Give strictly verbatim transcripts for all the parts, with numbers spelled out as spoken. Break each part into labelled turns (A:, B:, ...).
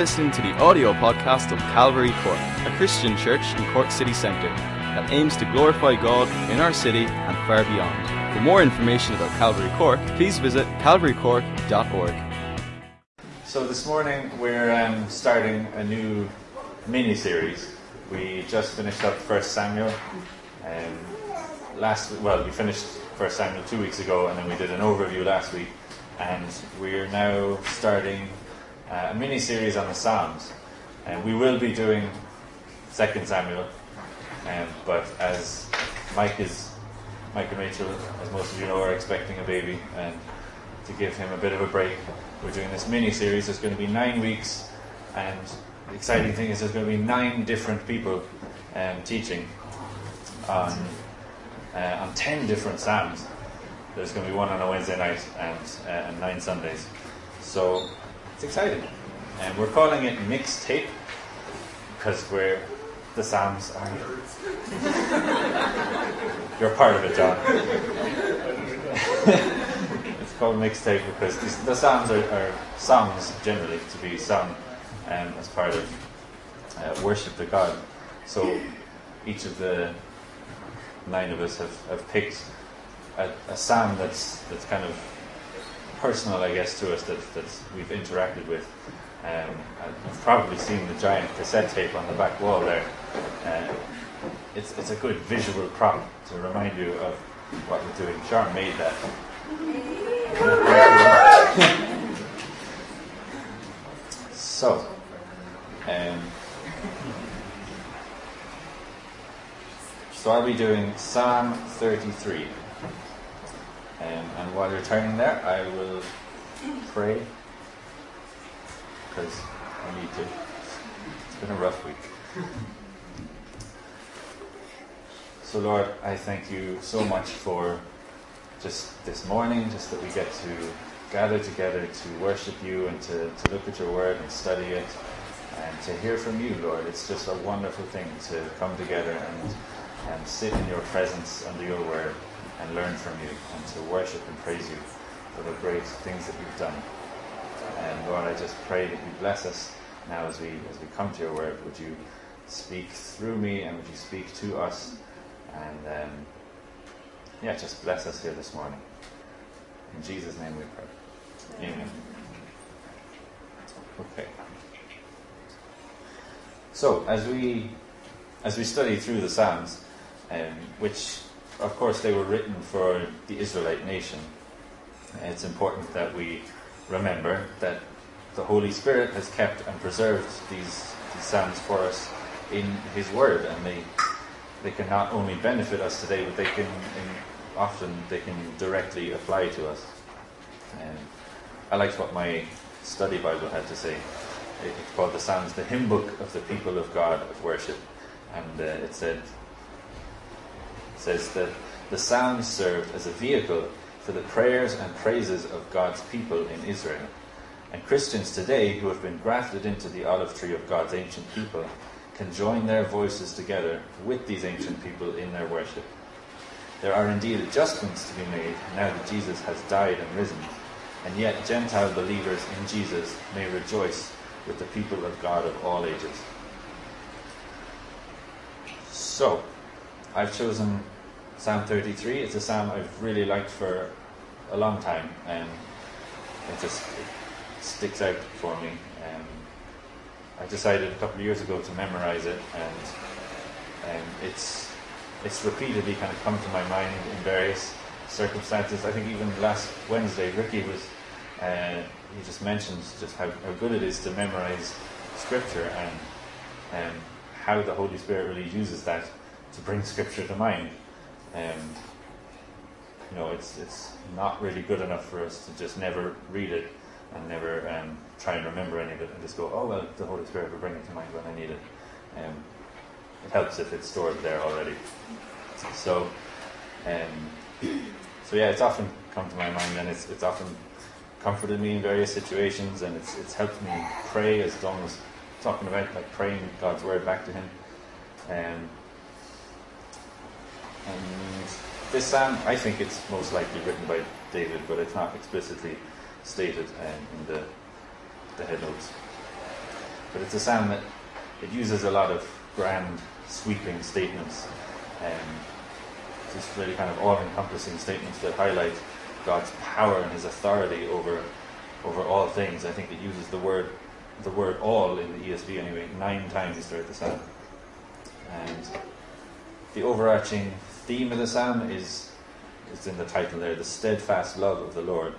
A: listening to the audio podcast of Calvary Cork, a Christian church in Cork City Centre that aims to glorify God in our city and far beyond. For more information about Calvary Cork, please visit calvary cork dot org.
B: So this morning we're um, starting a new mini-series. We just finished up First Samuel. Um, last well, we finished First Samuel two weeks ago, and then we did an overview last week. And we're now starting uh, a mini-series on the Psalms. And we will be doing Second Samuel, um, but as Mike is, Mike and Rachel, as most of you know, are expecting a baby, and to give him a bit of a break, we're doing this mini-series. There's going to be nine weeks, and the exciting thing is there's going to be nine different people um, teaching on uh, on ten different Psalms. There's going to be one on a Wednesday night and, uh, and nine Sundays. So it's exciting. And we're calling it Mixtape because we're the Psalms are. You're part of it, John. It's called Mixtape because the, the Psalms are, are songs generally to be sung um, as part of uh, worship to God. So each of the nine of us have, have picked A, a psalm that's that's kind of personal, I guess, to us, that that we've interacted with. Um, I've probably seen the giant cassette tape on the back wall there. Uh, it's it's a good visual prop to remind you of what we're doing. Sean made that. So, um, so I'll be doing Psalm thirty-three. Um, and while you're turning there, I will pray, because I need to. It's been a rough week. So Lord, I thank you so much for just this morning, just that we get to gather together to worship you and to, to look at your word and study it and to hear from you, Lord. It's just a wonderful thing to come together and, and sit in your presence under your word and learn from you, and to worship and praise you for the great things that you've done. And Lord, I just pray that you bless us now as we as we come to your word. Would you speak through me, and would you speak to us, and um, yeah, just bless us here this morning. In Jesus' name we pray. Amen. Okay. So as we as we study through the Psalms, um, which of course they were written for the Israelite nation, it's important that we remember that the Holy Spirit has kept and preserved these, these Psalms for us in His Word, and they they can not only benefit us today, but they can in, often they can directly apply to us. And I liked what my study Bible had to say. It, it's called the Psalms, the hymn book of the people of God of worship, and uh, it said. says that the Psalms served as a vehicle for the prayers and praises of God's people in Israel. And Christians today, who have been grafted into the olive tree of God's ancient people, can join their voices together with these ancient people in their worship. There are indeed adjustments to be made now that Jesus has died and risen, and yet Gentile believers in Jesus may rejoice with the people of God of all ages. So, I've chosen Psalm thirty-three. It's a psalm I've really liked for a long time, and it just it sticks out for me. Um, I decided a couple of years ago to memorize it, and um, it's it's repeatedly kind of come to my mind in various circumstances. I think even last Wednesday, Ricky was uh, he just mentioned just how, how good it is to memorize Scripture, and um, how the Holy Spirit really uses that to bring Scripture to mind. Um, you know, it's it's not really good enough for us to just never read it and never um, try and remember any of it and just go, oh well, the Holy Spirit will bring it to mind when I need it. Um, it helps if it's stored there already. So, um, so yeah, it's often come to my mind, and it's it's often comforted me in various situations, and it's it's helped me pray, as Don was talking about, like praying God's word back to Him. Um, And this psalm, I think it's most likely written by David, but it's not explicitly stated um, in the, the headnotes. but it's a psalm that it uses a lot of grand, sweeping statements, and just really kind of all-encompassing statements that highlight God's power and His authority over over all things. I think it uses the word the word all in the E S V anyway, nine times throughout the psalm. And the overarching theme of the psalm is, it's in the title there, the steadfast love of the Lord.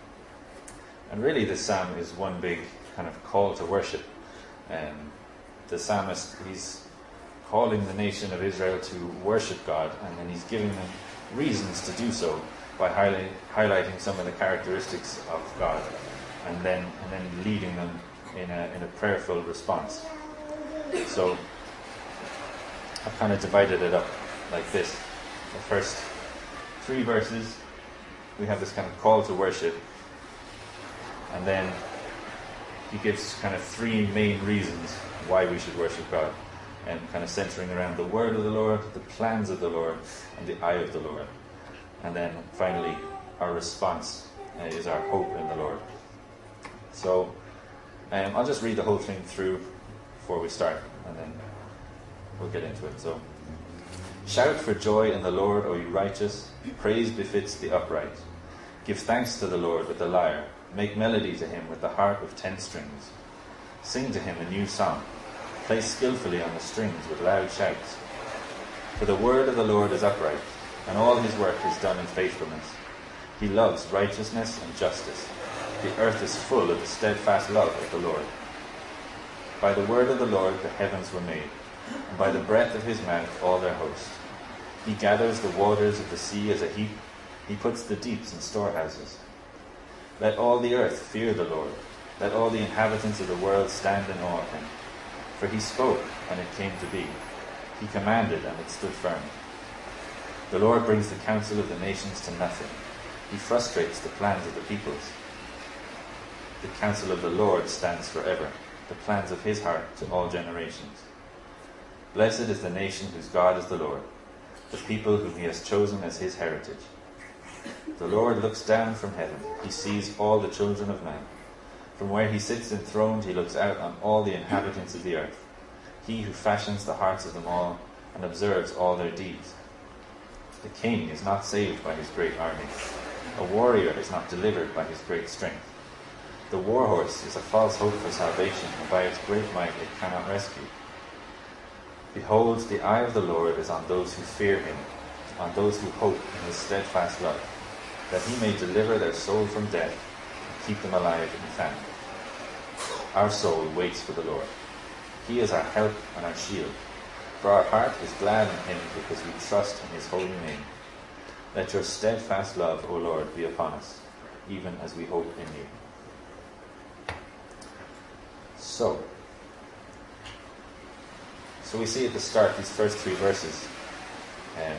B: And really this psalm is one big kind of call to worship. Um, the psalmist, he's calling the nation of Israel to worship God, and then he's giving them reasons to do so by highlight, highlighting some of the characteristics of God, and then and then leading them in a in a prayerful response. So I've kind of divided it up like this. The first three verses, we have this kind of call to worship, and then he gives kind of three main reasons why we should worship God, and kind of centering around the word of the Lord, the plans of the Lord, and the eye of the Lord. And then finally, our response uh, is our hope in the Lord. So um, I'll just read the whole thing through before we start, and then we'll get into it. So, shout for joy in the Lord, O you righteous. Praise befits the upright. Give thanks to the Lord with the lyre. Make melody to him with the harp of ten strings. Sing to him a new song. Play skillfully on the strings with loud shouts. For the word of the Lord is upright, and all his work is done in faithfulness. He loves righteousness and justice. The earth is full of the steadfast love of the Lord. By the word of the Lord the heavens were made, and by the breath of his mouth all their host. He gathers the waters of the sea as a heap. He puts the deeps in storehouses. Let all the earth fear the Lord. Let all the inhabitants of the world stand in awe of him. For he spoke, and it came to be. He commanded, and it stood firm. The Lord brings the counsel of the nations to nothing. He frustrates the plans of the peoples. The counsel of the Lord stands forever, the plans of his heart to all generations. Blessed is the nation whose God is the Lord, the people whom he has chosen as his heritage. The Lord looks down from heaven. He sees all the children of men. From where he sits enthroned, he looks out on all the inhabitants of the earth. He who fashions the hearts of them all and observes all their deeds. The king is not saved by his great army. A warrior is not delivered by his great strength. The war horse is a false hope for salvation, and by its great might it cannot rescue. Behold, the eye of the Lord is on those who fear him, on those who hope in his steadfast love, that he may deliver their soul from death and keep them alive in famine. Our soul waits for the Lord. He is our help and our shield. For our heart is glad in him because we trust in his holy name. Let your steadfast love, O Lord, be upon us, even as we hope in you. So, so we see at the start, these first three verses, um,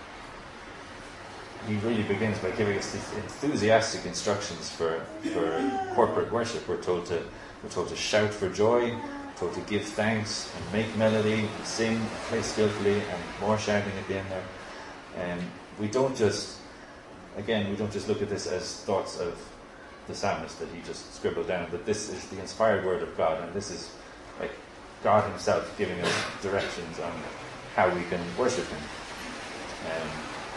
B: he really begins by giving us these enthusiastic instructions for, for corporate worship. We're told to we're told to shout for joy, told to give thanks and make melody and sing and play skillfully, and more shouting at the end there. And we don't just, again, we don't just look at this as thoughts of the psalmist that he just scribbled down, but this is the inspired word of God, and this is like God himself giving us directions on how we can worship him. Um,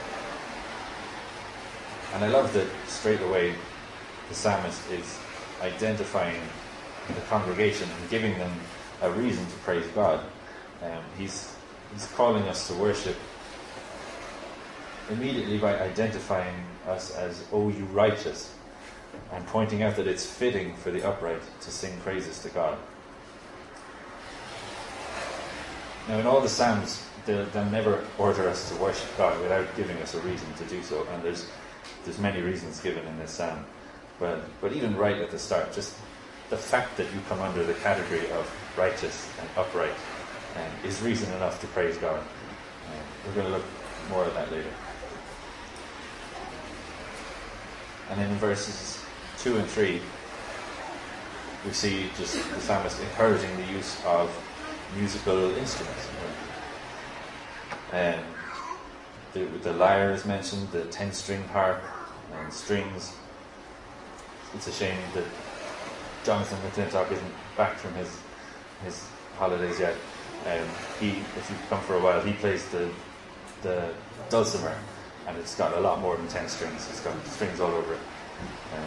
B: and I love that straight away the psalmist is identifying the congregation and giving them a reason to praise God. Um, he's he's calling us to worship immediately by identifying us as, O you righteous, and pointing out that it's fitting for the upright to sing praises to God. Now, in all the Psalms, they'll, they'll never order us to worship God without giving us a reason to do so, and there's there's many reasons given in this Psalm. But but even right at the start, just the fact that you come under the category of righteous and upright um, is reason enough to praise God. Um, we're going to look more at that later. And then in verses two and three, we see just the psalmist encouraging the use of musical instruments. And the, the lyre is mentioned, the ten-string harp and strings. It's a shame that Jonathan McClintock isn't back from his his holidays yet, um, he, if you come for a while, he plays the the dulcimer, and it's got a lot more than ten strings. It's got strings all over it. Um,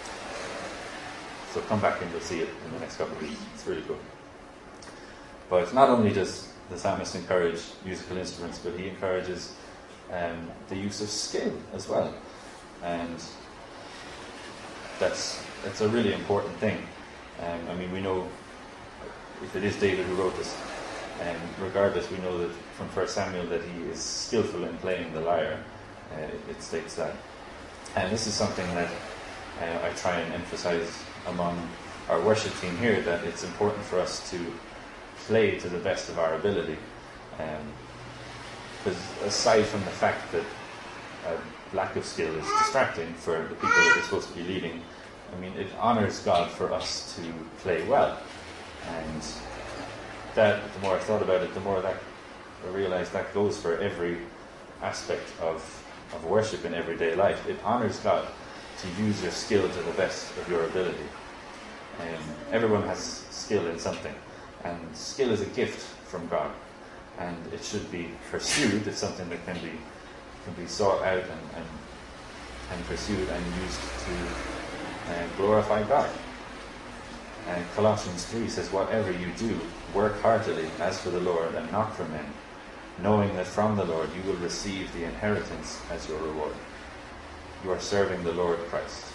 B: so come back and you'll see it in the next couple of weeks. It's really cool. But not only does the psalmist encourage musical instruments, but he encourages um, the use of skill as well. And that's that's a really important thing. Um, I mean, we know if it is David who wrote this, um, regardless, we know that from First Samuel that he is skillful in playing the lyre. Uh, it, it states that. And this is something that uh, I try and emphasize among our worship team here, that it's important for us to play to the best of our ability. Because um, aside from the fact that a lack of skill is distracting for the people that we're supposed to be leading, I mean, it honours God for us to play well. And that, the more I thought about it, the more that I realised that goes for every aspect of, of worship in everyday life. It honours God to use your skill to the best of your ability. Um, everyone has skill in something, and skill is a gift from God, and it should be pursued. It's something that can be can be sought out and and, and pursued and used to uh, glorify God. And Colossians three says, "Whatever you do, work heartily as for the Lord and not for men, knowing that from the Lord you will receive the inheritance as your reward." You are serving the Lord Christ.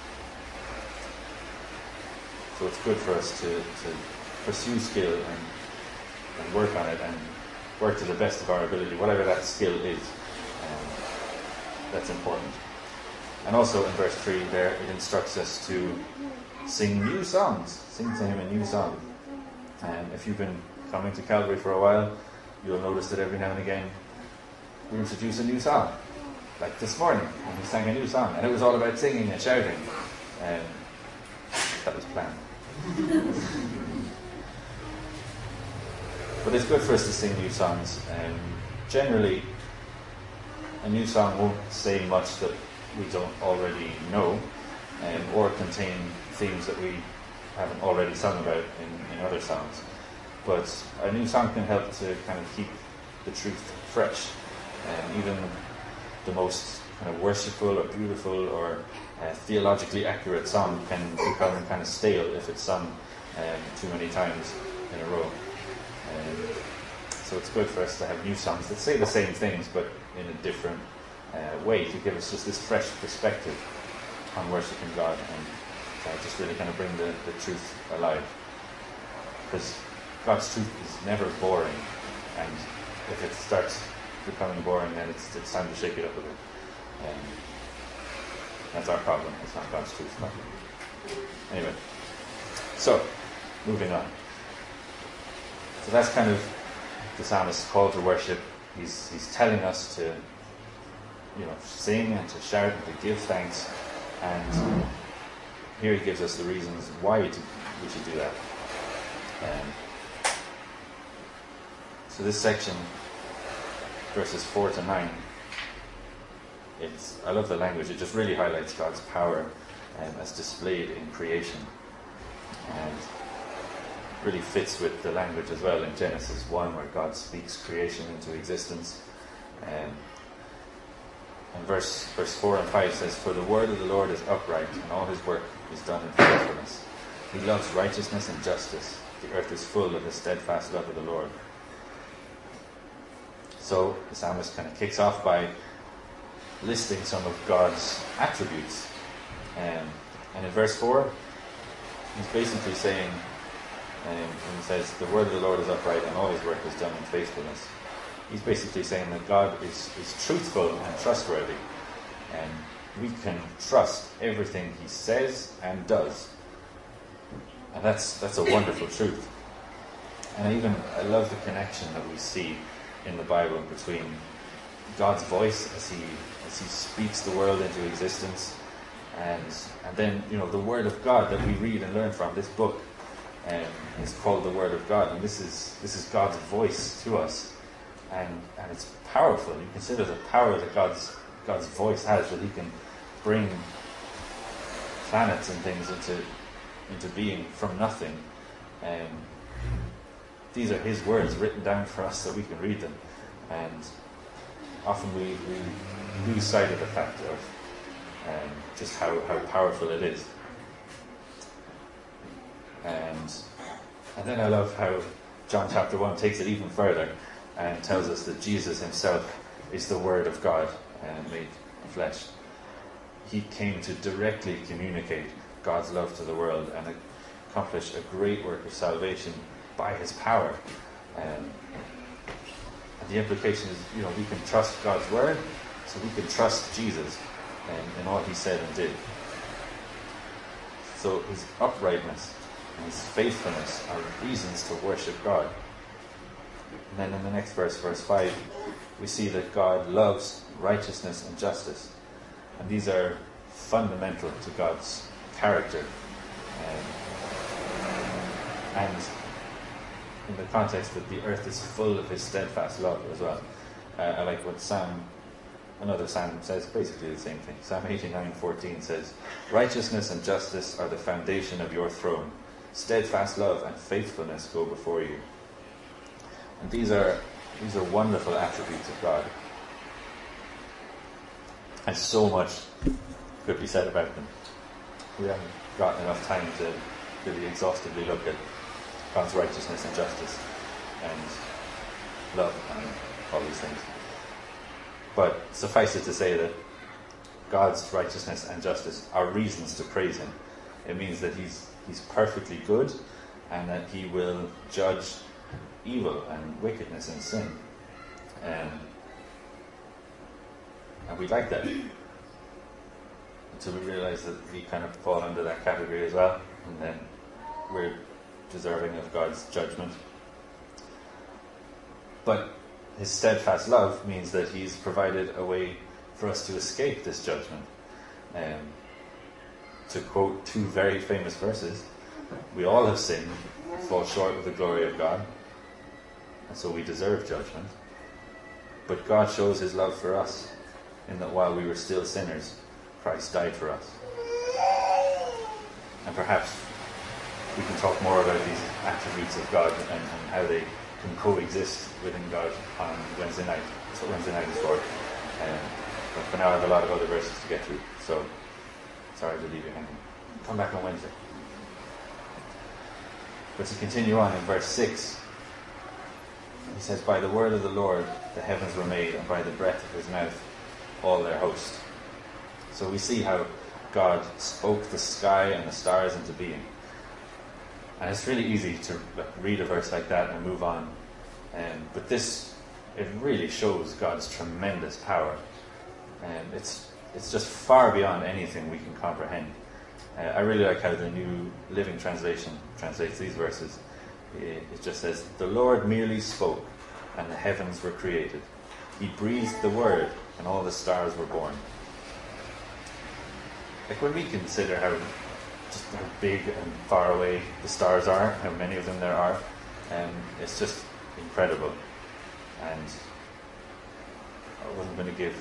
B: So it's good for us to, to pursue skill and, and work on it and work to the best of our ability, whatever that skill is. Um, that's important. And also in verse three there, it instructs us to sing new songs, sing to him a new song. And if you've been coming to Calvary for a while, you'll notice that every now and again we introduce a new song. Like this morning, when we sang a new song, and it was all about singing and shouting. Um, that was planned. But it's good for us to sing new songs. Um, generally, a new song won't say much that we don't already know, um, or contain themes that we haven't already sung about in, in other songs. But a new song can help to kind of keep the truth fresh. Um, even the most kind of worshipful or beautiful or uh, theologically accurate song can become kind of stale if it's sung um, too many times in a row. Um, so it's good for us to have new songs that say the same things but in a different uh, way, to give us just this fresh perspective on worshiping God and uh, just really kind of bring the, the truth alive. Because God's truth is never boring, and if it starts becoming boring, then it's, it's time to shake it up a bit. Um, that's our problem. It's not God's truth. Not. Anyway, so moving on. So that's kind of the psalmist's call to worship. He's he's telling us to, you know, sing and to shout and to give thanks, and here he gives us the reasons why we should do that. Um, so this section, verses four to nine, it's, I love the language. It just really highlights God's power um, as displayed in creation, and really fits with the language as well in Genesis one, where God speaks creation into existence. Um, and verse verse four and five says, "For the word of the Lord is upright, and all his work is done in faithfulness. He loves righteousness and justice. The earth is full of the steadfast love of the Lord." So the psalmist kind of kicks off by listing some of God's attributes. Um, and in verse four, he's basically saying, um, when he says, "The word of the Lord is upright and all his work is done in faithfulness," he's basically saying that God is, is truthful and trustworthy. And we can trust everything he says and does. And that's that's a wonderful truth. And I even, I love the connection that we see in the Bible between God's voice as he as he speaks the world into existence, and and then, you know, the Word of God that we read and learn from. This book um, is called the Word of God, and this is this is God's voice to us, and and it's powerful. You consider the power that God's God's voice has, that he can bring planets and things into into being from nothing. Um, these are his words written down for us so we can read them. And often we, we lose sight of the fact of um, just how, how powerful it is. And, and then I love how John chapter one takes it even further and tells us that Jesus himself is the Word of God uh, made flesh. He came to directly communicate God's love to the world and accomplish a great work of salvation by his power. Um, and the implication is, you know, we can trust God's word, so we can trust Jesus um, in all he said and did. So his uprightness and his faithfulness are reasons to worship God. And then in the next verse, verse five, we see that God loves righteousness and justice. And these are fundamental to God's character. Um, and in the context that the earth is full of his steadfast love as well. Uh, I like what Psalm, another Psalm says basically the same thing. Psalm eighty-nine fourteen says, "Righteousness and justice are the foundation of your throne. Steadfast love and faithfulness go before you." And these are these are wonderful attributes of God. And so much could be said about them. We haven't got enough time to really exhaustively look at God's righteousness and justice and love and all these things. But suffice it to say that God's righteousness and justice are reasons to praise him. It means that he's he's perfectly good and that he will judge evil and wickedness and sin. Um, and we like that. Until we realise that we kind of fall under that category as well, and then we're deserving of God's judgment. But his steadfast love means that he's provided a way for us to escape this judgment. Um, to quote two very famous verses, we all have sinned, fall short of the glory of God, and so we deserve judgment. But God shows his love for us in that while we were still sinners, Christ died for us. And perhaps we can talk more about these attributes of God and, and how they can coexist within God on Wednesday night. That's what Wednesday night is for. Um, but for now I have a lot of other verses to get through, so sorry to leave you hanging. Come back on Wednesday. But to continue on in verse six, he says, "By the word of the Lord the heavens were made, and by the breath of his mouth all their host." So we see how God spoke the sky and the stars into being. And it's really easy to read a verse like that and move on. Um, but this, it really shows God's tremendous power. And it's it's just far beyond anything we can comprehend. Uh, I really like how the New Living Translation translates these verses. It, it just says, "The Lord merely spoke, and the heavens were created. He breathed the word, and all the stars were born." Like when we consider how just how big and far away the stars are, how many of them there are, um, it's just incredible. And I wasn't going to give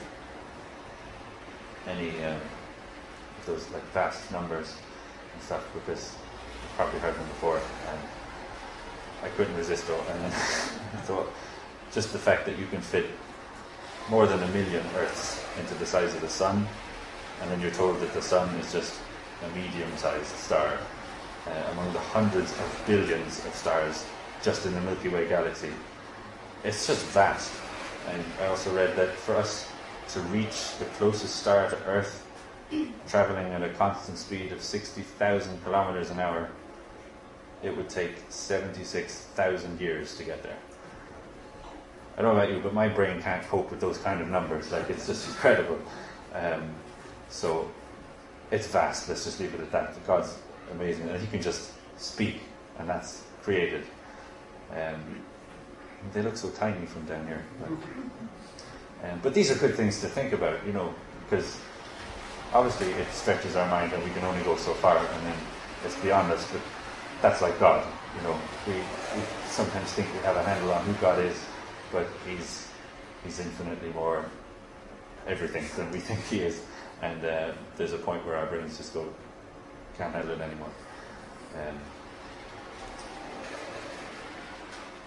B: any uh, of those like vast numbers and stuff because I've probably heard them before, and I couldn't resist it. And then I thought, just the fact that you can fit more than a million Earths into the size of the sun, and then you're told that the sun is just a medium-sized star uh, among the hundreds of billions of stars just in the Milky Way galaxy. It's just vast. And I also read that for us to reach the closest star to Earth, travelling at a constant speed of sixty thousand kilometers an hour, it would take seventy-six thousand years to get there. I don't know about you, but my brain can't cope with those kind of numbers. Like, it's just incredible. Um, so, it's vast. Let's just leave it at that. God's amazing. And he can just speak, and that's created. Um, they look so tiny from down here. Like, um, but these are good things to think about, you know, because obviously it stretches our mind and we can only go so far, and then it's beyond us. But that's like God, you know. We, we sometimes think we have a handle on who God is, but he's he's infinitely more everything than we think he is. And uh, there's a point where our brains just go, can't handle it anymore. Um,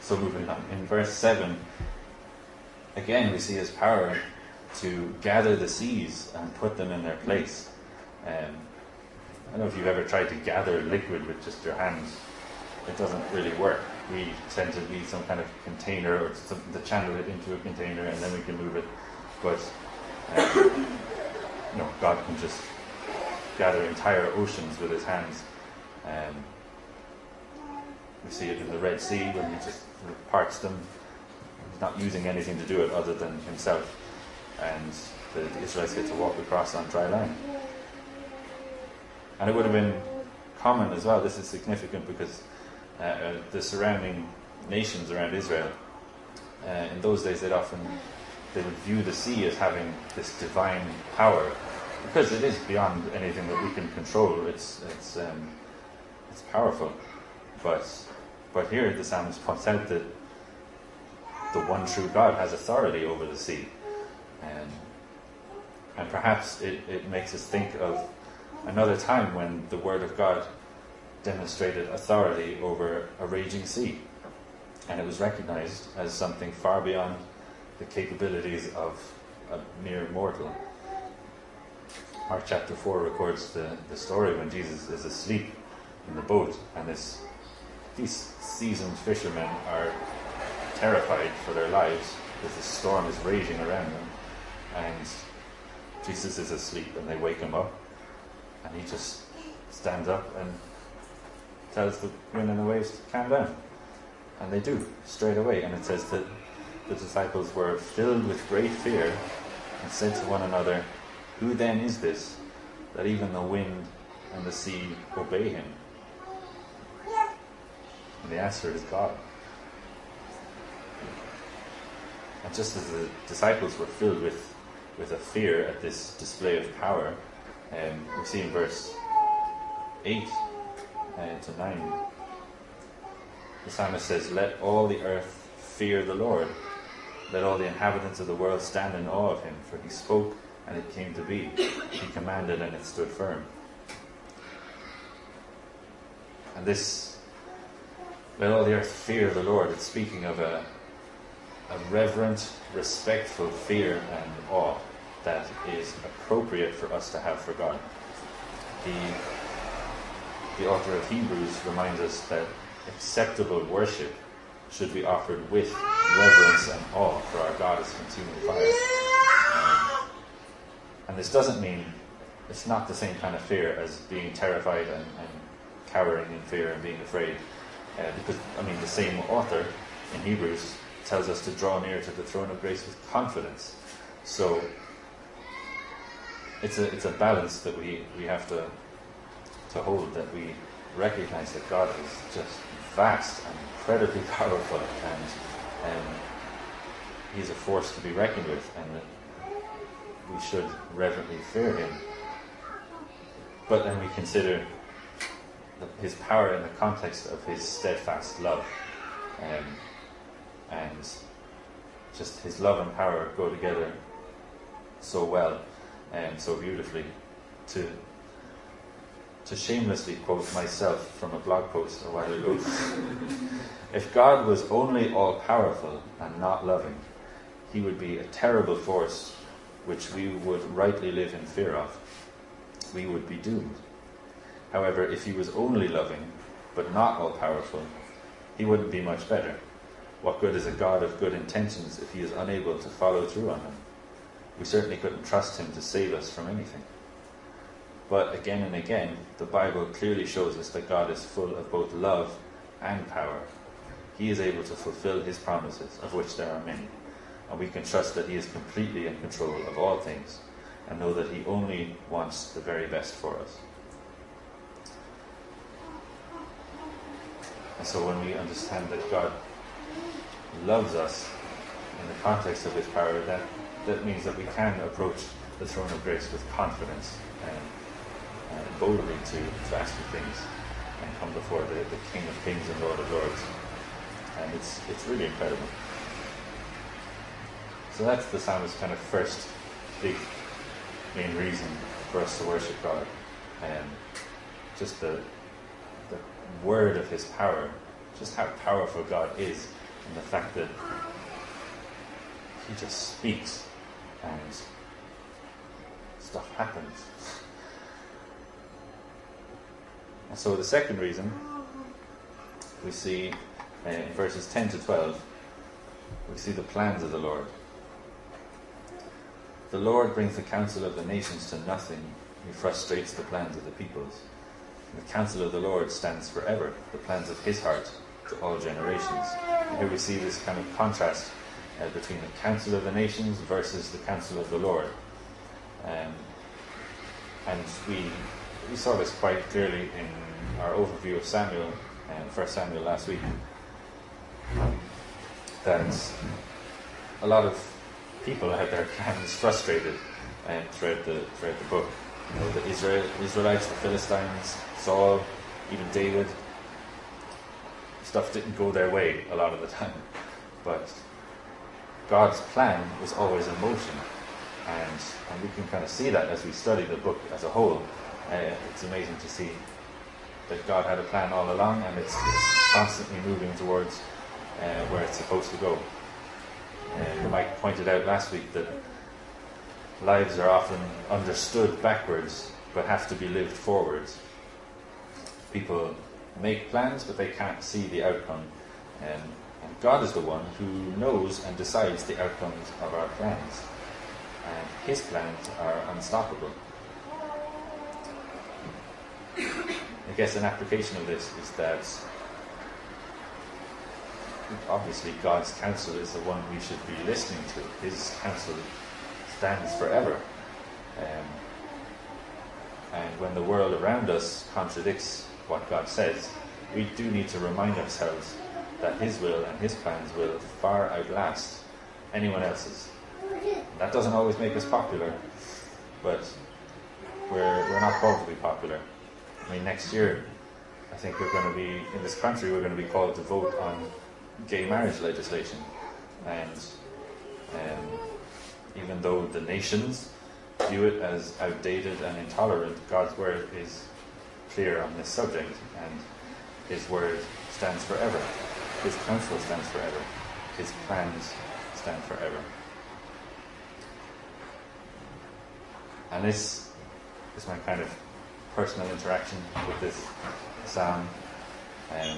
B: So moving on, in verse seven, again we see his power to gather the seas and put them in their place. Um, I don't know if you've ever tried to gather liquid with just your hands. It doesn't really work. We tend to need some kind of container or something to channel it into a container, and then we can move it. But um, you know, God can just gather entire oceans with his hands. Um, we see it in the Red Sea when he just parts them. He's not using anything to do it other than himself. And the, the Israelites get to walk across on dry land. And it would have been common as well. This is significant because uh, uh, the surrounding nations around Israel, uh, in those days they'd often, they would view the sea as having this divine power, because it is beyond anything that we can control. It's it's um, it's powerful. But but here the psalmist points out that the one true God has authority over the sea. Um, and perhaps it, it makes us think of another time when the Word of God demonstrated authority over a raging sea. And it was recognized as something far beyond the capabilities of a mere mortal. Mark chapter four records the, the story when Jesus is asleep in the boat, and this, these seasoned fishermen are terrified for their lives because the storm is raging around them. And Jesus is asleep, and they wake him up, and he just stands up and tells the wind and the waves to calm down. And they do, straight away. And it says that the disciples were filled with great fear and said to one another, "Who then is this, that even the wind and the sea obey him?" And the answer is God. And just as the disciples were filled with with a fear at this display of power, um, we see in verse eight uh, to nine, the psalmist says, "Let all the earth fear the Lord. Let all the inhabitants of the world stand in awe of him. For he spoke, and it came to be. He commanded, and it stood firm." And this, "let all the earth fear the Lord," it's speaking of a a reverent, respectful fear and awe that is appropriate for us to have for God. The, the author of Hebrews reminds us that acceptable worship should be offered with reverence and awe, for our God is consuming fire. Um, and this doesn't mean, it's not the same kind of fear as being terrified and, and cowering in fear and being afraid. Uh, because, I mean, the same author in Hebrews tells us to draw near to the throne of grace with confidence. So it's a it's a balance that we, we have to to hold, that we recognize that God is just vast and incredibly powerful, and um, he's a force to be reckoned with, and that we should reverently fear him. But then we consider the, his power in the context of his steadfast love. Um, and just his love and power go together so well and so beautifully. To to shamelessly quote myself from a blog post a while ago, if God was only all-powerful and not loving, he would be a terrible force which we would rightly live in fear of. We would be doomed. However, if he was only loving but not all-powerful, he wouldn't be much better. What good is a God of good intentions if he is unable to follow through on them? We certainly couldn't trust him to save us from anything. But again and again, the Bible clearly shows us that God is full of both love and power. He is able to fulfill his promises, of which there are many. And we can trust that he is completely in control of all things, and know that he only wants the very best for us. And so when we understand that God loves us in the context of his power, that, that means that we can approach the throne of grace with confidence and, and boldly to, to ask for things and come before the, the King of Kings and Lord of Lords. And it's it's really incredible. So that's the psalmist's kind of first big main reason for us to worship God. And just the the word of his power, just how powerful God is, And the fact that he just speaks and stuff happens. And so the second reason we see uh, in verses ten to twelve, we see the plans of the Lord. The Lord brings the counsel of the nations to nothing. He frustrates the plans of the peoples. The counsel of the Lord stands forever, the plans of his heart to all generations. And here we see this kind of contrast uh, between the counsel of the nations versus the counsel of the Lord. Um, and we we saw this quite clearly in our overview of Samuel, um, First Samuel last week. That a lot of people had their plans frustrated uh, throughout the throughout the book. You know, the Israel, Israelites, the Philistines, Saul, even David. Stuff didn't go their way a lot of the time, but God's plan was always in motion, and and we can kind of see that as we study the book as a whole. Uh, it's amazing to see that God had a plan all along, and it's, it's constantly moving towards uh, where it's supposed to go. Uh, Mike pointed out last week that lives are often understood backwards, but have to be lived forwards. People make plans, but they can't see the outcome. Um, and God is the one who knows and decides the outcomes of our plans. And his plans are unstoppable. I guess an application of this is that obviously God's counsel is the one we should be listening to. His counsel stands forever. Um, and when the world around us contradicts what God says, we do need to remind ourselves that his will and his plans will far outlast anyone else's. That doesn't always make us popular, but we're, we're not called to be popular. I mean, next year, I think we're going to be, in this country, we're going to be called to vote on gay marriage legislation. And um, even though the nations view it as outdated and intolerant, God's word is clear on this subject, and his word stands forever. His counsel stands forever. His plans stand forever. And this is my kind of personal interaction with this psalm. Um,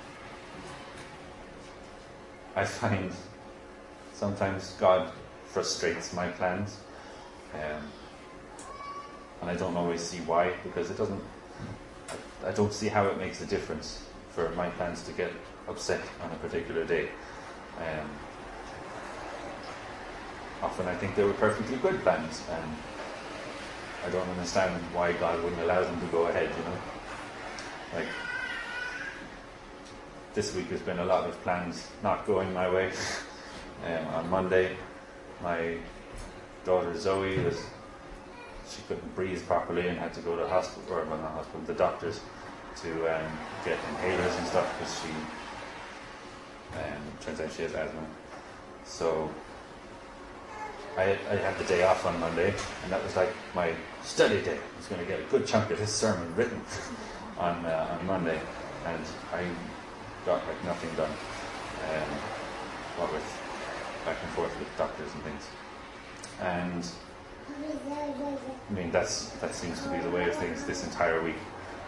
B: I find sometimes God frustrates my plans, um, and I don't always see why, because it doesn't. I, I don't see how it makes a difference for my plans to get upset on a particular day. Um, often I think they were perfectly good plans, and I don't understand why God wouldn't allow them to go ahead, you know. Like, this week has been a lot of plans not going my way. um, on Monday, my daughter Zoe was, she couldn't breathe properly and had to go to hospital, or well, not hospital, the doctors, to um, get inhalers and stuff, because she, um, turns out she has asthma. So, I, I had the day off on Monday, and that was like my study day. I was going to get a good chunk of this sermon written on uh, on Monday, and I got like nothing done. Um, what with back and forth with doctors and things. And I mean, that's that seems to be the way of things this entire week.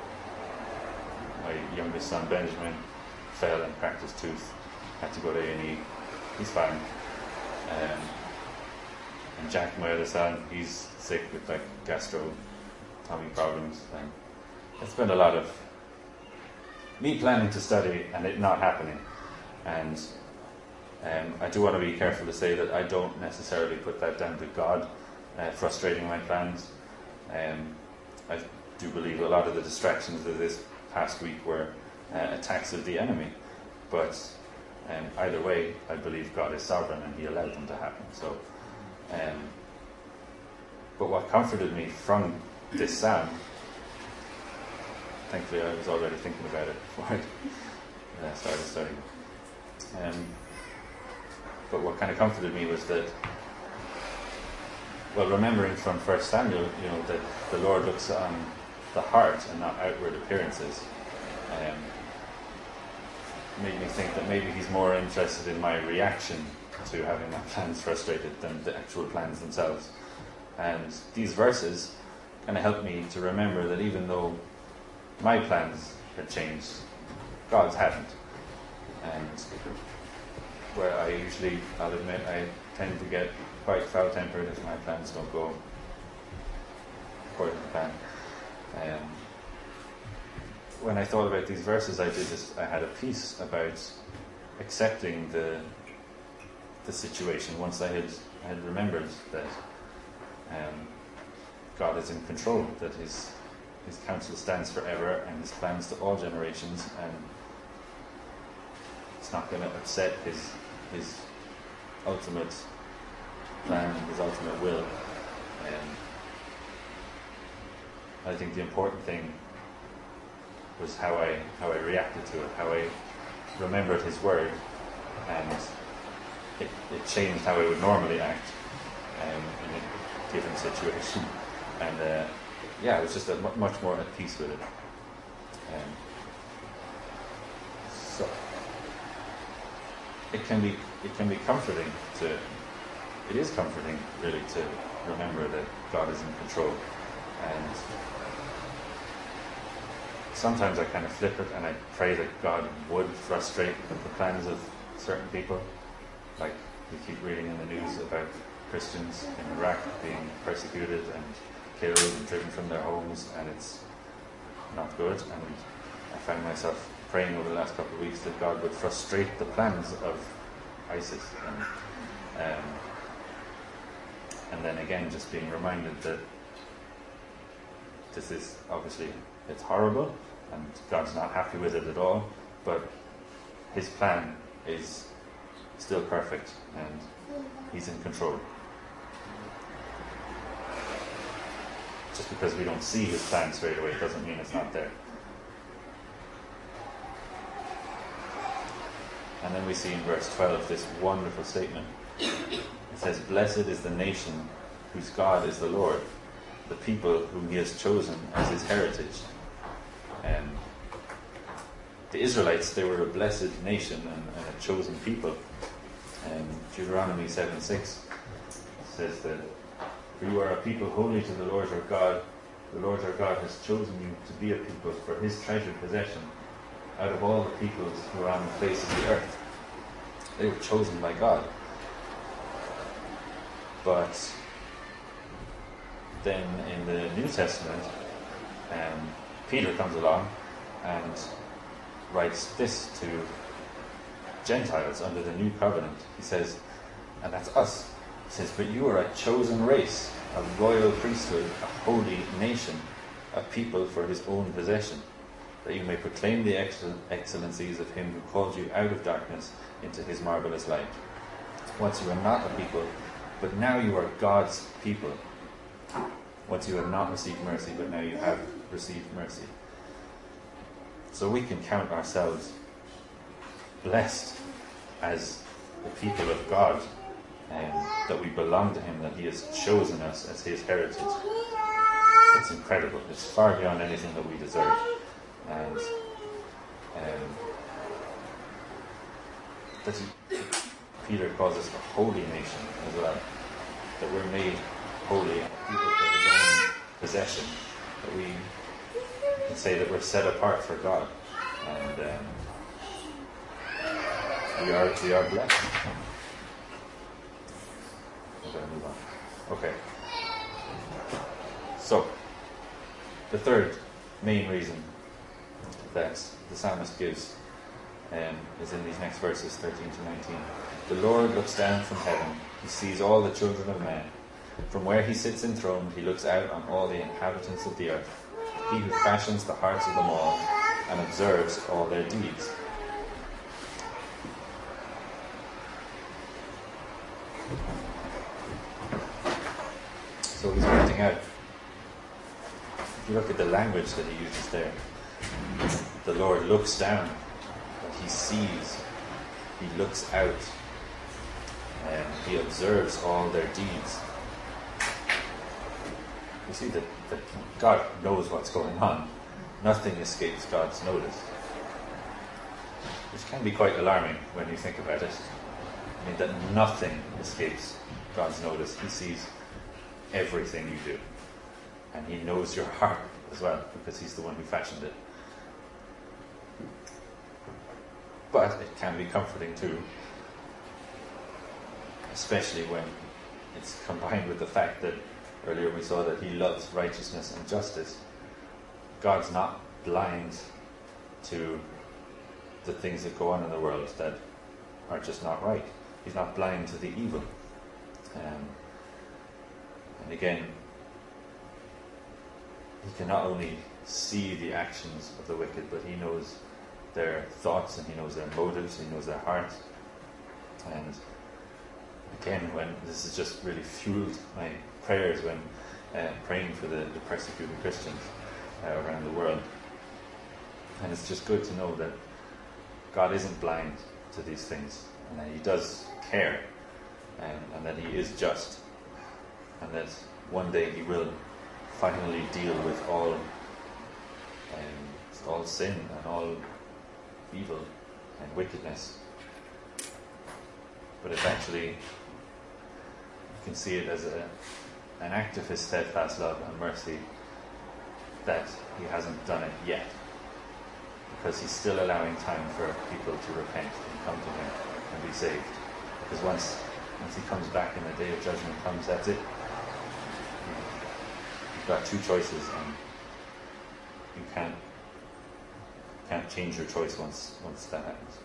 B: My youngest son Benjamin fell and cracked his tooth, had to go to A and E. He's fine. Um, And Jack, my other son, he's sick with like gastro tummy problems. And it's been a lot of me planning to study and it not happening. And um, I do want to be careful to say that I don't necessarily put that down to God uh, frustrating my plans. Um, I do believe a lot of the distractions of this past week were uh, attacks of the enemy. But um, either way, I believe God is sovereign and he allowed them to happen. So. Um, but what comforted me from this psalm, thankfully I was already thinking about it before I uh, started studying. Um, but what kind of comforted me was that, well, remembering from First Samuel, you know, that the Lord looks on the heart and not outward appearances. Um, made me think that maybe he's more interested in my reaction to having my plans frustrated than the actual plans themselves. And these verses kind of help me to remember that even though my plans had changed, God's hadn't. And where I usually, I'll admit, I tend to get quite foul-tempered if my plans don't go according to plan. Um, when I thought about these verses, I did just, I had a peace about accepting the the situation once I had had remembered that um, God is in control, that His His counsel stands forever, and His plans to all generations, and it's not going to upset His His ultimate plan and His ultimate will. Um, I think the important thing was how I how I reacted to it, how I remembered His word, and it, it changed how I would normally act um, in a given situation. And uh, yeah, I was just a m- much more at peace with it. Um, so it can be it can be comforting to it is comforting really to remember that God is in control. And sometimes I kind of flip it and I pray that God would frustrate the plans of certain people. Like we keep reading in the news about Christians in Iraq being persecuted and killed and driven from their homes, and it's not good. And I found myself praying over the last couple of weeks that God would frustrate the plans of ISIS. And, um, and then again, just being reminded that this is obviously, it's horrible, and God's not happy with it at all, but His plan is still perfect, and He's in control. Just because we don't see His plan straight away doesn't mean it's not there. And then we see in verse twelve this wonderful statement. It says, "Blessed is the nation whose God is the Lord, the people whom He has chosen as His heritage." Um, the Israelites, they were a blessed nation and, and a chosen people. Um, Deuteronomy seven six says that, "For you are a people holy to the Lord your God. The Lord your God has chosen you to be a people for His treasured possession out of all the peoples who are on the face of the earth." They were chosen by God. But then in the New Testament, um, Peter comes along and writes this to Gentiles under the new covenant. He says, and that's us. He says, "But you are a chosen race, a royal priesthood, a holy nation, a people for His own possession, that you may proclaim the excell- excellencies of Him who called you out of darkness into His marvelous light. Once you were not a people, but now you are God's people. Once you had not received mercy, but now you have received mercy." So we can count ourselves blessed as the people of God, and that we belong to Him, that He has chosen us as His heritage. It's incredible. It's far beyond anything that we deserve. And um, that he, Peter calls us a holy nation as well. That we're made holy, people for His own possession. That we can say that we're set apart for God. And um, we are we are blessed. We're going to move on. Okay. So, the third main reason that the psalmist gives um, is in these next verses, thirteen to nineteen. "The Lord looks down from heaven. He sees all the children of men. From where He sits enthroned, He looks out on all the inhabitants of the earth. He who fashions the hearts of them all and observes all their deeds." So he's pointing out, if you look at the language that he uses there, the Lord looks down, but He sees, He looks out, and He observes all their deeds. You see that, that God knows what's going on. Nothing escapes God's notice. which can be quite alarming when you think about it. I mean, that nothing escapes God's notice. He sees everything you do. And he knows your heart as well, because he's the one who fashioned it. But it can be comforting too, especially when it's combined with the fact that earlier we saw that he loves righteousness and justice. God's not blind to the things that go on in the world that are just not right. He's not blind to the evil. Um, and again, he can not only see the actions of the wicked, but he knows their thoughts, and he knows their motives, he knows their heart. And again, when this has just really fueled my prayers when uh, praying for the, the persecuted Christians uh, around the world. And it's just good to know that God isn't blind to these things, and that he does care, and, and that he is just, and that one day he will finally deal with all um, all sin and all evil and wickedness. But eventually you can see it as a, an act of his steadfast love and mercy that he hasn't done it yet, because he's still allowing time for people to repent and come to him and be saved. Because once once he comes back and the day of judgment comes, that's it. You've got two choices, and you can't can't change your choice once once that happens.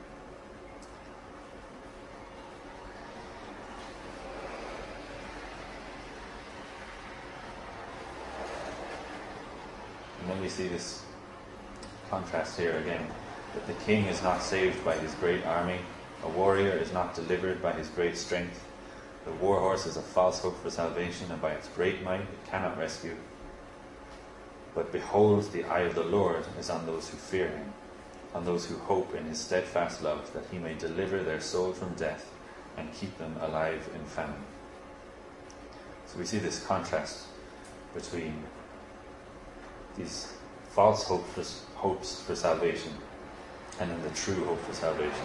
B: And then we see this contrast here again, that the king is not saved by his great army, a warrior is not delivered by his great strength, the war horse is a false hope for salvation, and by its great might it cannot rescue. But behold, the eye of the Lord is on those who fear him, on those who hope in his steadfast love, that he may deliver their soul from death and keep them alive in famine. So we see this contrast between these false hope for, hopes for salvation and then the true hope for salvation.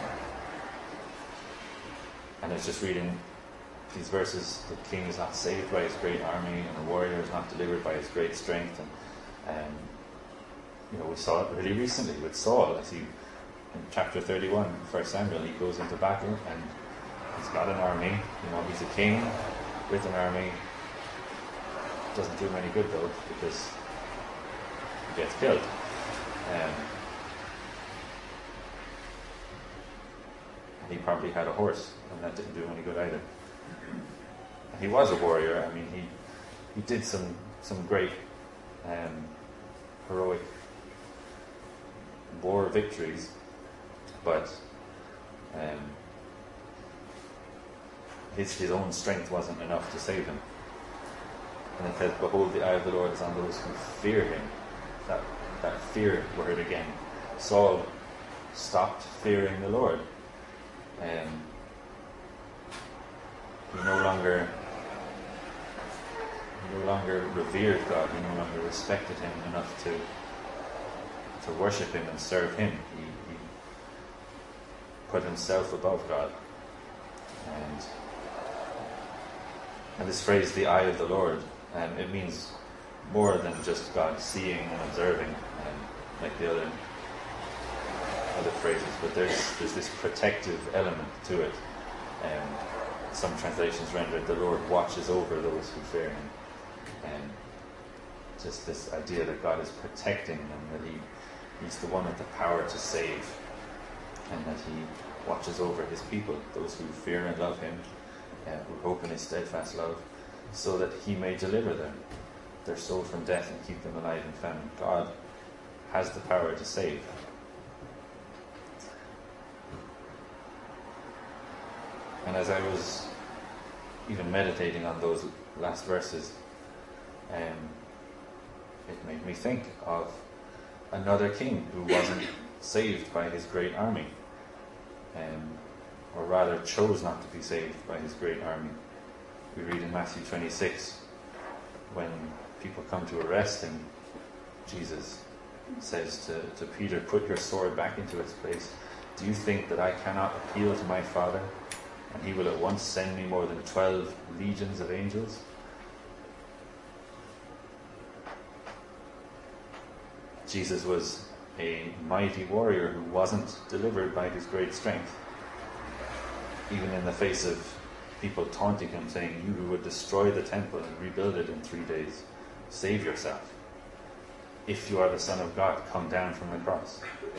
B: And it's just reading these verses, the king is not saved by his great army, and the warrior is not delivered by his great strength. And um, you know, we saw it really recently with Saul, as he, in chapter thirty-one, First Samuel, he goes into battle and he's got an army. You know, he's a king with an army. Doesn't do him any good though, because he gets killed. Um, he probably had a horse, and that didn't do him any good either. And he was a warrior. I mean, he he did some some great um, heroic war victories, but um, his his own strength wasn't enough to save him. And it says, "Behold, the eye of the Lord is on those who fear him." That that fear word again. Saul stopped fearing the Lord. Um, he no longer he no longer revered God. He no longer respected him enough to to worship him and serve him. He, he put himself above God. And and this phrase, "the eye of the Lord," um, it means more than just God seeing and observing, um, like the other other phrases, but there's there's this protective element to it. Um, some translations render it, "the Lord watches over those who fear him." And just this idea that God is protecting them, that he he's the one with the power to save, and that he watches over his people, those who fear and love him, uh, who hope in his steadfast love, so that he may deliver them, their soul from death, and keep them alive in famine. God has the power to save. And as I was even meditating on those last verses, um, it made me think of another king who wasn't saved by his great army, um, or rather chose not to be saved by his great army. We read in Matthew twenty-six, when people come to arrest him, Jesus says to, to Peter, "Put your sword back into its place. Do you think that I cannot appeal to my Father, and he will at once send me more than twelve legions of angels? Jesus was a mighty warrior who wasn't delivered by his great strength. Even in the face of people taunting him, saying, "You who would destroy the temple and rebuild it in three days, save yourself. If you are the Son of God, come down from the cross."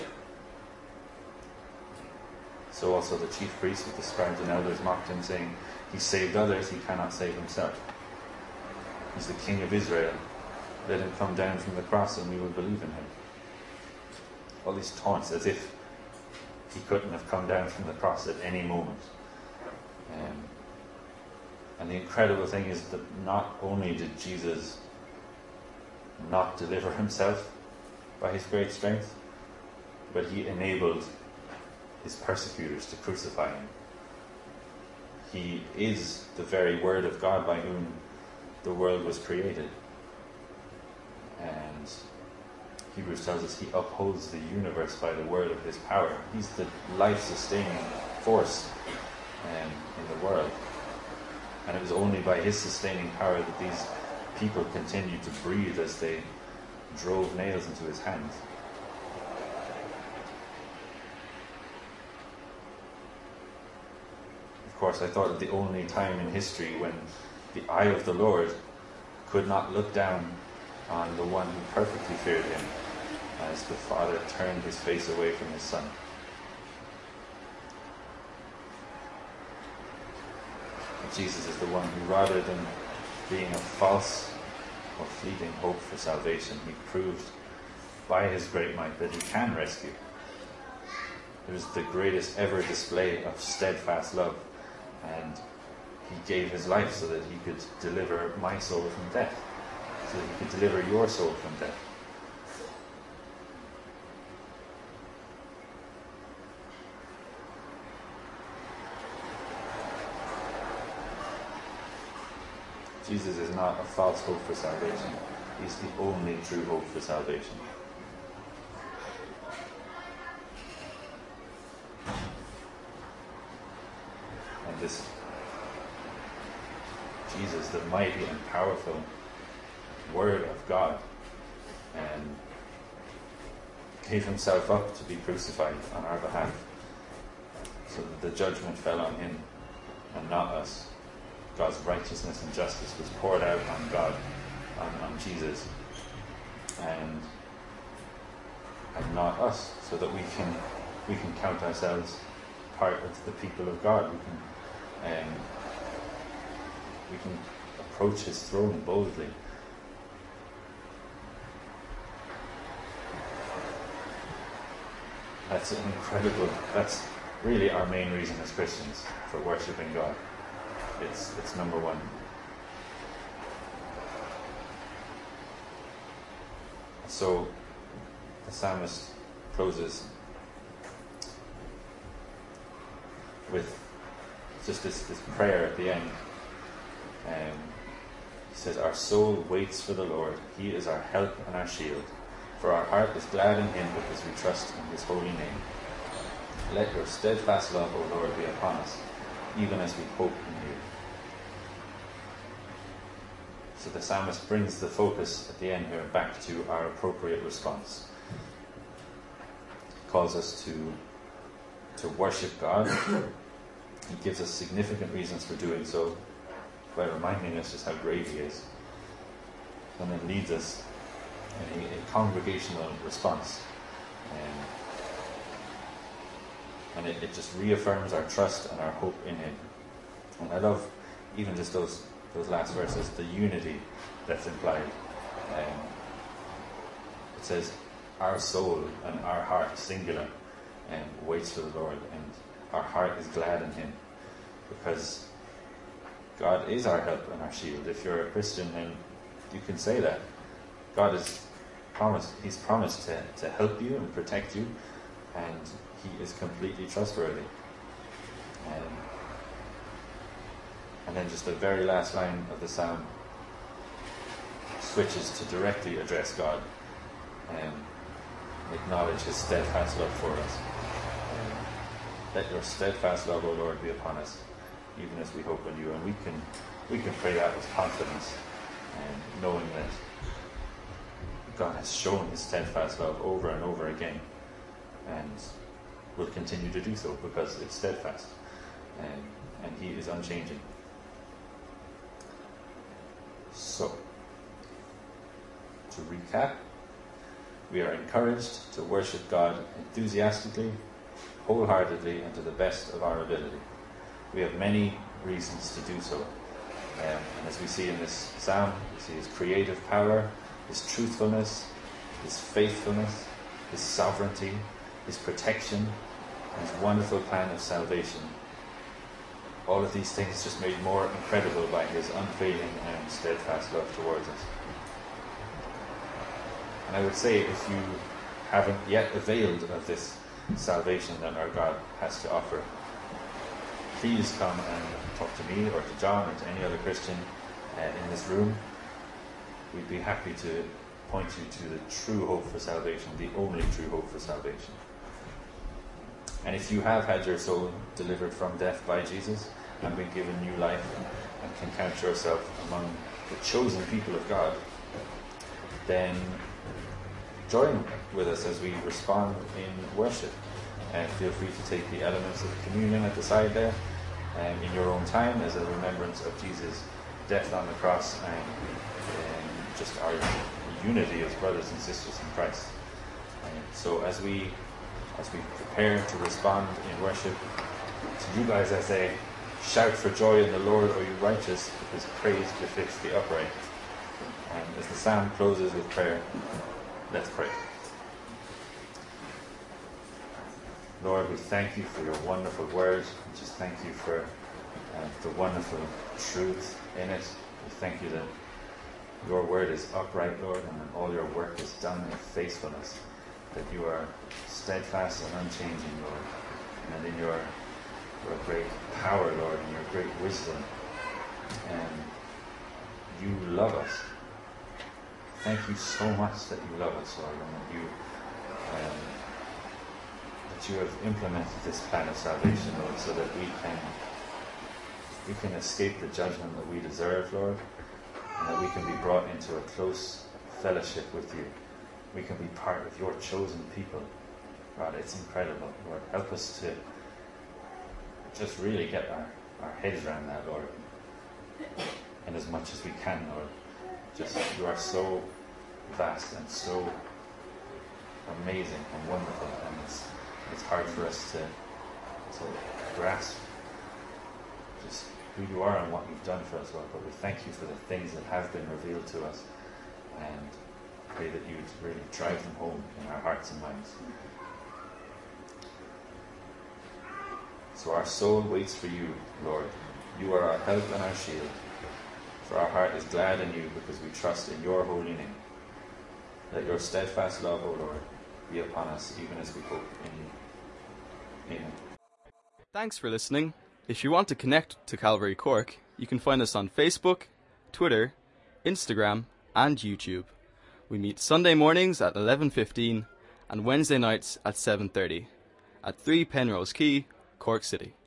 B: So also the chief priests with the scribes and elders mocked him, saying, "He saved others, he cannot save himself. He's the King of Israel. Let him come down from the cross and we will believe in him." All these taunts as if he couldn't have come down from the cross at any moment. Um, and the incredible thing is that not only did Jesus not deliver himself by his great strength, but he enabled his persecutors to crucify him. He is the very Word of God by whom the world was created. And Hebrews tells us he upholds the universe by the word of his power. He's the life-sustaining force um, in the world. And it was only by his sustaining power that these people continued to breathe as they drove nails into his hands. Of course, I thought of the only time in history when the eye of the Lord could not look down on the one who perfectly feared him, as the Father turned his face away from his Son. And Jesus is the one who, rather than being a false or fleeting hope for salvation, he proved by his great might that he can rescue. It was the greatest ever display of steadfast love, and he gave his life so that he could deliver my soul from death, so that he could deliver your soul from death. Jesus is not a false hope for salvation. He's the only true hope for salvation. And this Jesus, the mighty and powerful Word of God, and gave himself up to be crucified on our behalf, so that the judgment fell on him and not us. God's righteousness and justice was poured out on God, on, on Jesus, and and not us, so that we can we can count ourselves part of the people of God. We can um, we can approach his throne boldly. That's an incredible, that's really our main reason as Christians for worshipping God. It's, it's number one. So the psalmist closes with just this, this prayer at the end. Um, he says, "Our soul waits for the Lord. He is our help and our shield. For our heart is glad in him because we trust in his holy name. Let your steadfast love, O Lord, be upon us, even as we hope in you." So the psalmist brings the focus at the end here back to our appropriate response. He calls us to, to worship God. He gives us significant reasons for doing so by reminding us just how great he is. And then leads us in a, a congregational response. Um, and it, it just reaffirms our trust and our hope in him. And I love even just those those last verses, the unity that's implied. Um, it says, "Our soul and our heart, singular, um, waits for the Lord, and our heart is glad in him," because God is our help and our shield. If you're a Christian, then you can say that. God has promised, he's promised to, to help you and protect you, and he is completely trustworthy. Um, and then just the very last line of the psalm switches to directly address God and acknowledge his steadfast love for us. Um, Let your steadfast love, O Lord, be upon us, even as we hope in you. And we can we can pray that with confidence, and knowing that God has shown his steadfast love over and over again, and will continue to do so because it's steadfast, and, and he is unchanging. So, to recap, we are encouraged to worship God enthusiastically, wholeheartedly, and to the best of our ability. We have many reasons to do so. Um, and as we see in this psalm, we see his creative power, his truthfulness, his faithfulness, his sovereignty, his protection, and his wonderful plan of salvation. All of these things just made more incredible by his unfailing and steadfast love towards us. And I would say, if you haven't yet availed of this salvation that our God has to offer, please come and talk to me or to John or to any other Christian uh, in this room. We'd be happy to point you to the true hope for salvation, the only true hope for salvation. And if you have had your soul delivered from death by Jesus and been given new life and can count yourself among the chosen people of God, then join with us as we respond in worship. And feel free to take the elements of communion at the side there um, in your own time as a remembrance of Jesus' death on the cross and um, just our unity as brothers and sisters in Christ. And so as we as we prepare to respond in worship, to you guys I say, shout for joy in the Lord, O you righteous, because praise befits the upright. And as the psalm closes with prayer, let's pray. Lord, we thank you for your wonderful word. We just thank you for uh, the wonderful truth in it. We thank you that your word is upright, Lord, and that all your work is done in faithfulness. That you are steadfast and unchanging, Lord. And in your, your great power, Lord, and your great wisdom. And you love us. Thank you so much that you love us, Lord, and that you... Um, that you have implemented this plan of salvation, Lord, so that we can we can escape the judgment that we deserve, Lord, and that we can be brought into a close fellowship with you. We can be part of your chosen people. God, it's incredible, Lord. Help us to just really get our, our heads around that, Lord, and as much as we can, Lord. Just, you are so vast and so amazing and wonderful, and it's It's hard for us to, to grasp just who you are and what you've done for us, Lord. But we thank you for the things that have been revealed to us, and pray that you would really drive them home in our hearts and minds. So our soul waits for you, Lord. You are our help and our shield. For our heart is glad in you because we trust in your holy name. Let your steadfast love, O Lord, be upon us, even as we hope in you. Amen.
A: Thanks for listening. If you want to connect to Calvary Cork, you can find us on Facebook, Twitter, Instagram, and YouTube. We meet Sunday mornings at eleven fifteen and Wednesday nights at seven thirty at three Penrose Quay, Cork City.